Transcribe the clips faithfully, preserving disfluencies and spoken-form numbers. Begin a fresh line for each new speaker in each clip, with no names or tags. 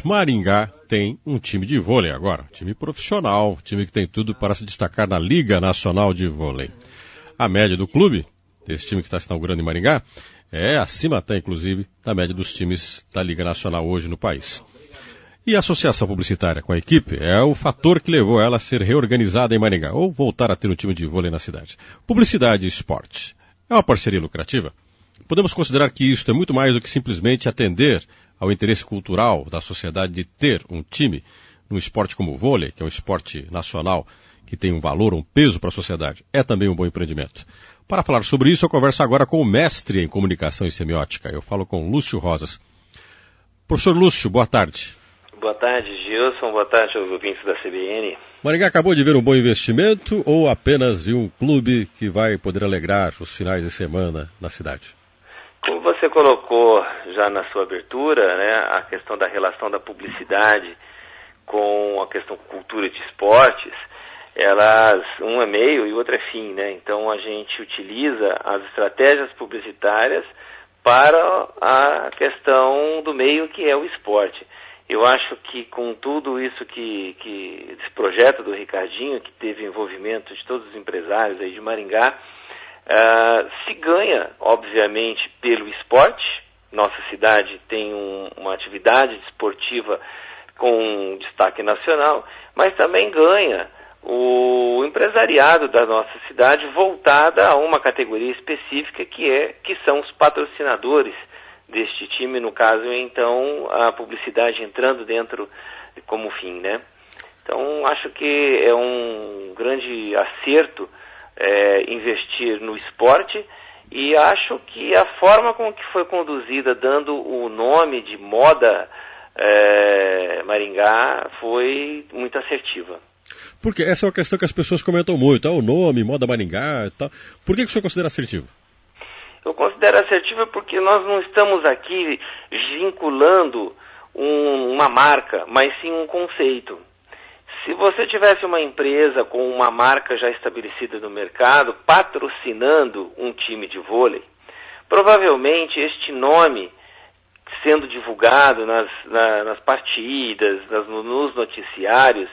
Maringá tem um time de vôlei agora, time profissional, time que tem tudo para se destacar na Liga Nacional de Vôlei. A média do clube, desse time que está se inaugurando em Maringá, é acima até, inclusive, da média dos times da Liga Nacional hoje no país. E a associação publicitária com a equipe é o fator que levou ela a ser reorganizada em Maringá, ou voltar a ter um time de vôlei na cidade. Publicidade e esporte. É uma parceria lucrativa? Podemos considerar que isso é muito mais do que simplesmente atender ao interesse cultural da sociedade de ter um time num esporte como o vôlei, que é um esporte nacional que tem um valor, um peso para a sociedade. É também um bom empreendimento. Para falar sobre isso, eu converso agora com o mestre em comunicação e semiótica. Eu falo com Lúcio Rosas. Professor Lúcio, boa tarde.
Boa tarde, Gilson. Boa tarde aos ouvintes da C B N.
Maringá acabou de ver um bom investimento ou apenas viu um clube que vai poder alegrar os finais de semana na cidade?
Como você colocou já na sua abertura, né, a questão da relação da publicidade com a questão cultura de esportes, elas, um é meio e o outro é fim, né? Então a gente utiliza as estratégias publicitárias para a questão do meio que é o esporte. Eu acho que com tudo isso que, que esse projeto do Ricardinho, que teve envolvimento de todos os empresários aí de Maringá, Uh, se ganha, obviamente, pelo esporte. Nossa cidade tem um, uma atividade esportiva com destaque nacional, mas também ganha o empresariado da nossa cidade voltada a uma categoria específica que, é, que são os patrocinadores deste time, no caso, então, a publicidade entrando dentro como fim, né? Então, acho que é um grande acerto É, investir no esporte, e acho que a forma com que foi conduzida, dando o nome de Moda é, Maringá, foi muito assertiva.
Porque essa é uma questão que as pessoas comentam muito, ah, o nome, Moda Maringá e tal. Por que, que o senhor considera assertivo?
Eu considero assertivo porque nós não estamos aqui vinculando um, uma marca, mas sim um conceito. Se você tivesse uma empresa com uma marca já estabelecida no mercado, patrocinando um time de vôlei, provavelmente este nome, sendo divulgado nas, na, nas partidas, nas, nos noticiários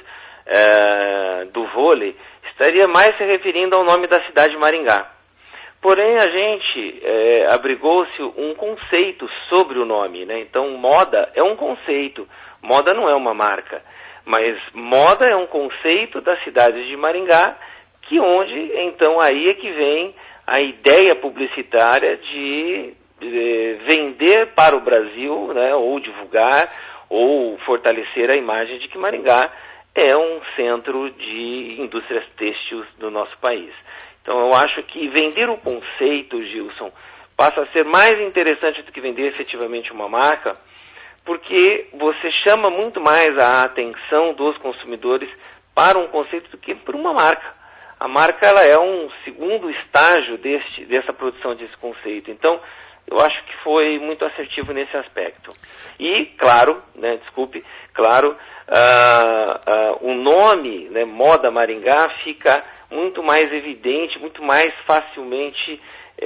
é, do vôlei, estaria mais se referindo ao nome da cidade de Maringá. Porém, a gente é, abrigou-se um conceito sobre o nome, né? Então, moda é um conceito, moda não é uma marca. Mas moda é um conceito da cidade de Maringá, que onde, então, aí é que vem a ideia publicitária de, de vender para o Brasil, né, ou divulgar, ou fortalecer a imagem de que Maringá é um centro de indústrias têxteis do nosso país. Então, eu acho que vender o conceito, Gilson, passa a ser mais interessante do que vender efetivamente uma marca, porque você chama muito mais a atenção dos consumidores para um conceito do que por uma marca. A marca, ela é um segundo estágio deste, dessa produção desse conceito. Então, eu acho que foi muito assertivo nesse aspecto. E, claro, né, desculpe, claro, uh, uh, o nome, né, Moda Maringá, fica muito mais evidente, muito mais facilmente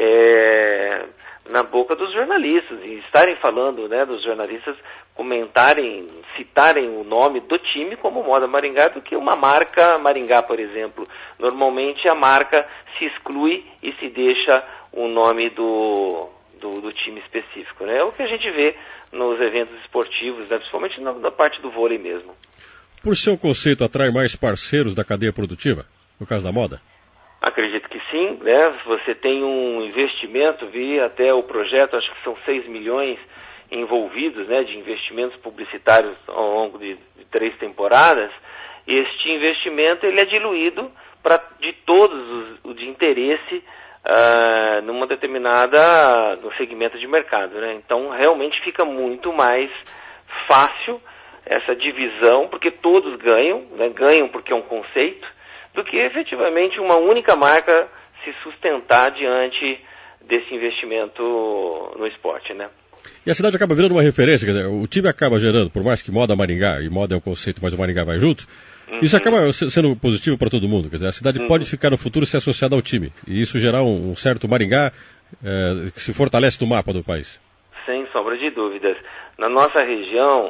é, na boca dos jornalistas, e estarem falando, né, dos jornalistas comentarem, citarem o nome do time como Moda Maringá do que uma marca Maringá, por exemplo. Normalmente a marca se exclui e se deixa o nome do, do, do time específico, né? É o que a gente vê nos eventos esportivos, né, principalmente na, na parte do vôlei mesmo.
Por seu conceito, atrai mais parceiros da cadeia produtiva, no caso da moda?
Acredito que sim, né? Você tem um investimento, vi até o projeto, acho que são seis milhões envolvidos, né, de investimentos publicitários ao longo de, de três temporadas. Este investimento, ele é diluído para de todos os, o de interesse uh, numa determinada, no segmento de mercado, né? Então, realmente fica muito mais fácil essa divisão, porque todos ganham, né, ganham porque é um conceito, do que efetivamente uma única marca se sustentar diante desse investimento no esporte, né?
E a cidade acaba virando uma referência, quer dizer, o time acaba gerando, por mais que Moda Maringá, e moda é um conceito, mas o Maringá vai junto, uhum. Isso acaba sendo positivo para todo mundo, quer dizer, a cidade uhum. pode ficar no futuro se associada ao time, e isso gerar um, um certo Maringá é, que se fortalece no mapa do país.
Sem sombra de dúvidas. Na nossa região,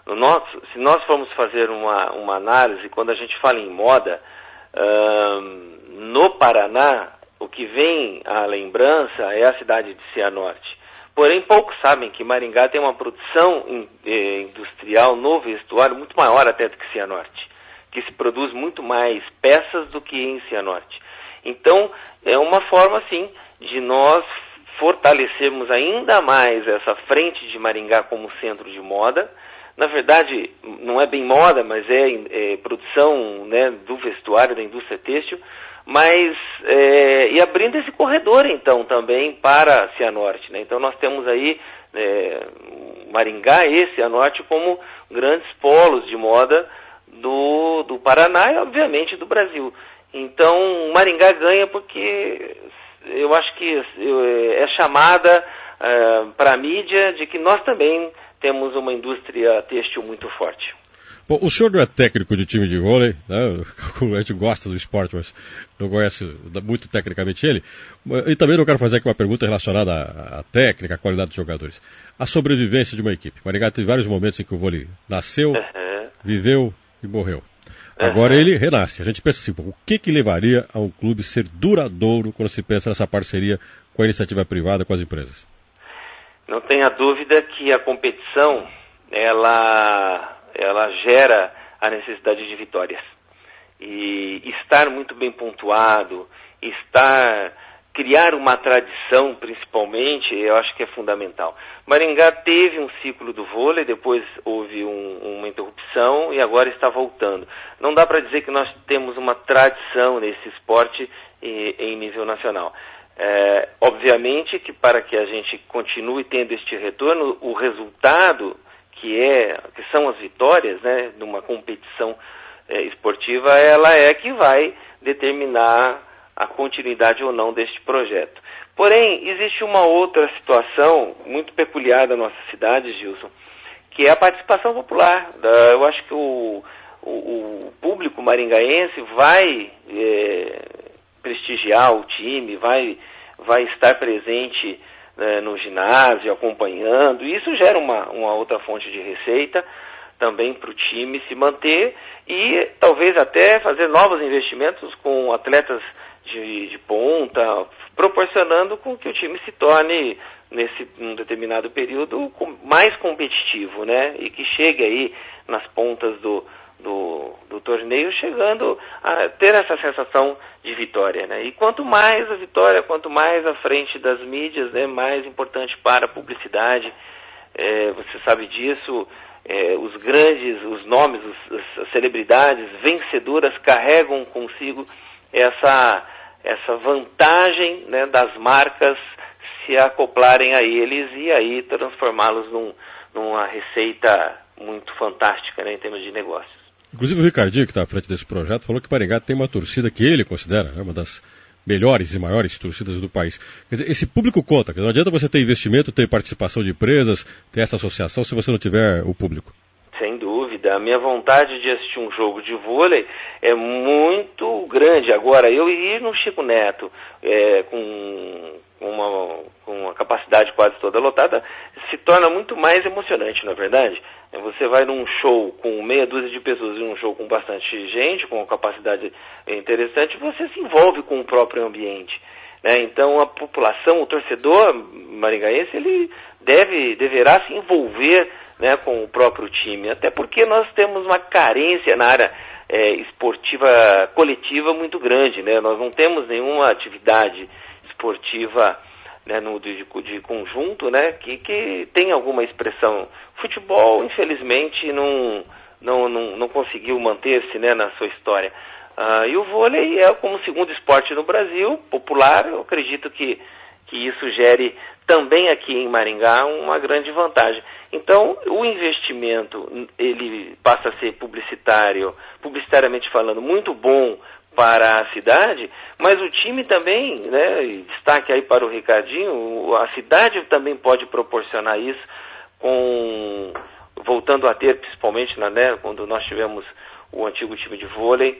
no nosso, se nós formos fazer uma, uma análise, quando a gente fala em moda, hum, no Paraná, o que vem à lembrança é a cidade de Cianorte. Porém, poucos sabem que Maringá tem uma produção in, eh, industrial no vestuário muito maior até do que Cianorte, que se produz muito mais peças do que em Cianorte. Então, é uma forma, sim, de nós fortalecermos ainda mais essa frente de Maringá como centro de moda. Na verdade, não é bem moda, mas é, é produção, né, do vestuário, da indústria têxtil, mas é, e abrindo esse corredor, então, também para Cianorte, né? Então, nós temos aí é, Maringá e Cianorte como grandes polos de moda do, do Paraná e, obviamente, do Brasil. Então, Maringá ganha porque eu acho que é chamada é, para a mídia de que nós também temos uma indústria têxtil muito forte.
Bom, o senhor não é técnico de time de vôlei, né? A gente gosta do esporte, mas não conhece muito tecnicamente ele. E também não quero fazer aqui uma pergunta relacionada à, à técnica, à qualidade dos jogadores. A sobrevivência de uma equipe. Maringá teve vários momentos em que o vôlei nasceu, uhum. viveu e morreu. Agora uhum. ele renasce. A gente pensa assim, pô, o que que levaria a um clube ser duradouro quando se pensa nessa parceria com a iniciativa privada, com as empresas?
Não tenha dúvida que a competição, ela... ela gera a necessidade de vitórias. E estar muito bem pontuado, estar, criar uma tradição, principalmente, eu acho que é fundamental. Maringá teve um ciclo do vôlei, depois houve um, uma interrupção e agora está voltando. Não dá para dizer que nós temos uma tradição nesse esporte e, em nível nacional. É, obviamente que para que a gente continue tendo este retorno, o resultado que, é, que são as vitórias, né, numa competição é, esportiva, ela é que vai determinar a continuidade ou não deste projeto. Porém, existe uma outra situação muito peculiar da nossa cidade, Gilson, que é a participação popular. Eu acho que o, o, o público maringaense vai é, prestigiar o time, vai, vai estar presente no ginásio, acompanhando, e isso gera uma, uma outra fonte de receita também para o time se manter e talvez até fazer novos investimentos com atletas de, de ponta, proporcionando com que o time se torne, nesse um determinado período, mais competitivo, né? E que chegue aí nas pontas do, do, do torneio, chegando a ter essa sensação de vitória, né? E quanto mais a vitória, quanto mais à frente das mídias, né, mais importante para a publicidade. É, você sabe disso, é, os grandes, os nomes, os, as celebridades vencedoras carregam consigo essa, essa vantagem, né, das marcas se acoplarem a eles e aí transformá-los num, numa receita muito fantástica, né, em termos de negócios.
Inclusive o Ricardinho, que está à frente desse projeto, falou que Maringá tem uma torcida que ele considera, né, uma das melhores e maiores torcidas do país. Quer dizer, esse público conta, não adianta você ter investimento, ter participação de empresas, ter essa associação, se você não tiver o público.
Sem dúvida. A minha vontade de assistir um jogo de vôlei é muito grande. Agora, eu ir no Chico Neto, é, com, uma, com uma capacidade quase toda lotada, se torna muito mais emocionante, não é verdade? Você vai num show com meia dúzia de pessoas e um show com bastante gente, com uma capacidade interessante, você se envolve com o próprio ambiente, né? Então a população, o torcedor maringaense, ele deve, deverá se envolver, né, com o próprio time, até porque nós temos uma carência na área é, esportiva coletiva muito grande, né? Nós não temos nenhuma atividade esportiva, né, no, de, de conjunto, né, que, que tem alguma expressão. Futebol, infelizmente, não, não, não, não conseguiu manter-se, né, na sua história. Uh, e o vôlei é como segundo esporte no Brasil, popular. Eu acredito que, que isso gere também aqui em Maringá uma grande vantagem. Então, o investimento, ele passa a ser publicitário, publicitariamente falando, muito bom para a cidade, mas o time também, né, destaque aí para o Ricardinho, a cidade também pode proporcionar isso, com, voltando a ter, principalmente, né, quando nós tivemos o antigo time de vôlei,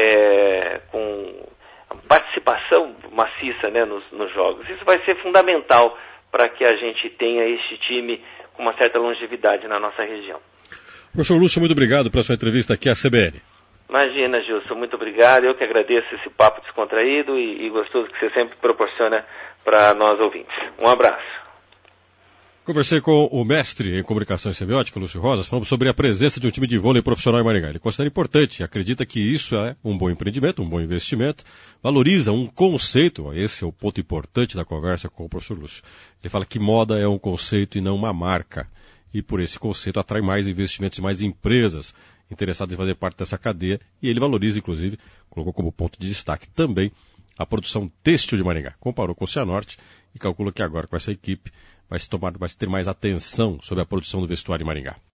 é, com participação maciça, né, nos, nos jogos. Isso vai ser fundamental para que a gente tenha este time com uma certa longevidade na nossa região.
Professor Lúcio, muito obrigado pela sua entrevista aqui à C B N.
Imagina, Gilson, muito obrigado. Eu que agradeço esse papo descontraído e, e gostoso que você sempre proporciona para nós ouvintes. Um abraço.
Conversei com o mestre em comunicação e semiótica, Lúcio Rosas, falando sobre a presença de um time de vôlei profissional em Maringá. Ele considera importante, acredita que isso é um bom empreendimento, um bom investimento, valoriza um conceito, esse é o ponto importante da conversa com o professor Lúcio. Ele fala que moda é um conceito e não uma marca, e por esse conceito atrai mais investimentos e mais empresas interessadas em fazer parte dessa cadeia, e ele valoriza, inclusive, colocou como ponto de destaque também a produção têxtil de Maringá. Comparou com o Cianorte e calcula que agora com essa equipe vai se, tomar, vai se ter mais atenção sobre a produção do vestuário em Maringá.